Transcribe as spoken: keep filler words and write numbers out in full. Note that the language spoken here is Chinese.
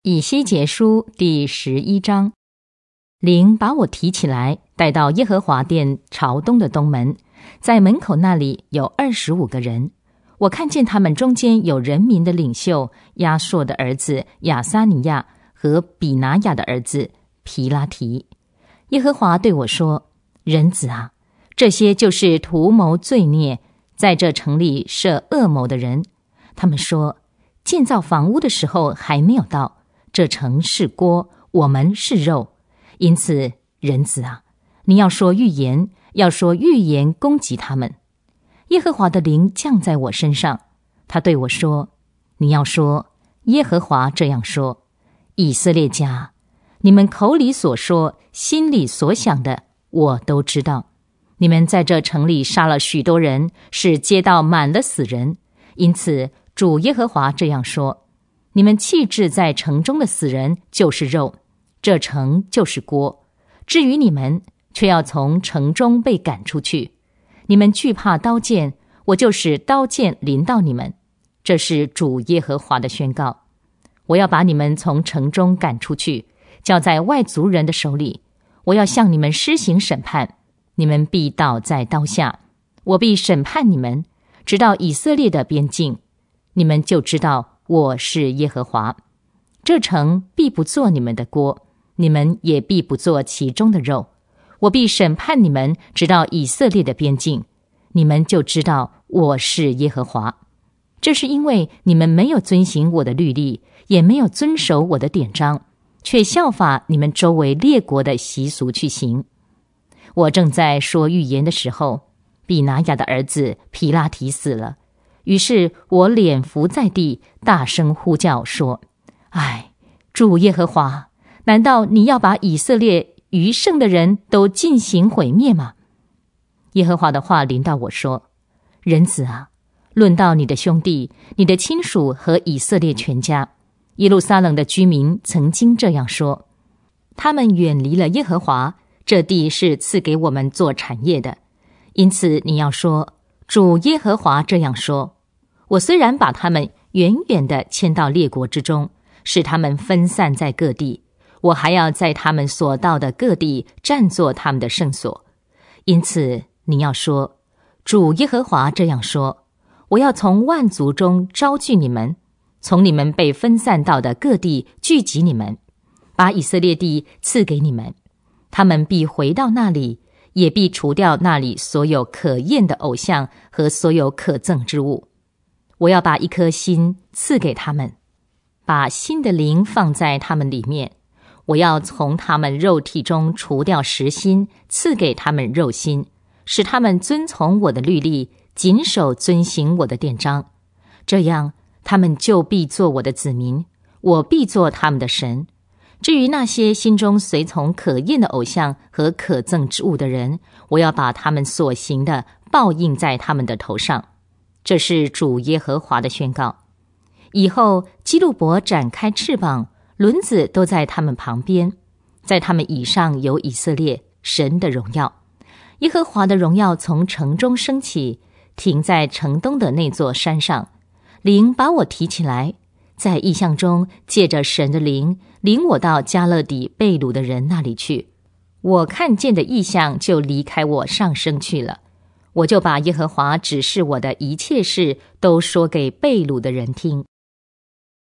以西结书第十一章，灵把我提起来，带到耶和华殿朝东的东门，在门口那里有二十五个人。我看见他们中间有人民的领袖亚硕的儿子亚撒尼亚和比拿雅的儿子皮拉提。耶和华对我说：人子啊，这些就是图谋罪孽，在这城里设恶谋的人。他们说，建造房屋的时候还没有到，这城是锅，我们是肉。因此，人子啊，你要说预言，要说预言攻击他们。耶和华的灵降在我身上，他对我说：你要说，耶和华这样说，以色列家，你们口里所说，心里所想的，我都知道。你们在这城里杀了许多人，使街道满了死人。因此，主耶和华这样说：你们弃置在城中的死人就是肉，这城就是锅。至于你们，却要从城中被赶出去。你们惧怕刀剑，我就使刀剑临到你们。这是主耶和华的宣告。我要把你们从城中赶出去，交在外族人的手里。我要向你们施行审判，你们必倒在刀下。我必审判你们，直到以色列的边境。你们就知道我是耶和华。这城必不做你们的锅，你们也必不做其中的肉。我必审判你们，直到以色列的边境。你们就知道我是耶和华。这是因为你们没有遵行我的律例，也没有遵守我的典章，却效法你们周围列国的习俗去行。我正在说预言的时候，比拿雅的儿子皮拉提死了。于是我脸伏在地，大声呼叫说：唉，主耶和华，难道你要把以色列余剩的人都进行毁灭吗？耶和华的话临到我说：人子啊，论到你的兄弟、你的亲属和以色列全家，耶路撒冷的居民曾经这样说：他们远离了耶和华，这地是赐给我们做产业的。因此你要说，主耶和华这样说：我虽然把他们远远地迁到列国之中，使他们分散在各地，我还要在他们所到的各地占作他们的圣所。因此你要说，主耶和华这样说：我要从万族中招聚你们，从你们被分散到的各地聚集你们，把以色列地赐给你们。他们必回到那里，也必除掉那里所有可厌的偶像和所有可憎之物。我要把一颗心赐给他们，把新的灵放在他们里面。我要从他们肉体中除掉实心，赐给他们肉心，使他们遵从我的律例，谨守遵行我的典章。这样，他们就必做我的子民，我必做他们的神。至于那些心中随从可厌的偶像和可憎之物的人，我要把他们所行的报应在他们的头上。这是主耶和华的宣告。以后基路伯展开翅膀，轮子都在他们旁边，在他们以上有以色列神的荣耀。耶和华的荣耀从城中升起，停在城东的那座山上。灵把我提起来，在异象中借着神的灵领我到加勒底被掳的人那里去。我看见的异象就离开我上升去了。我就把耶和华指示我的一切事都说给被掳的人听。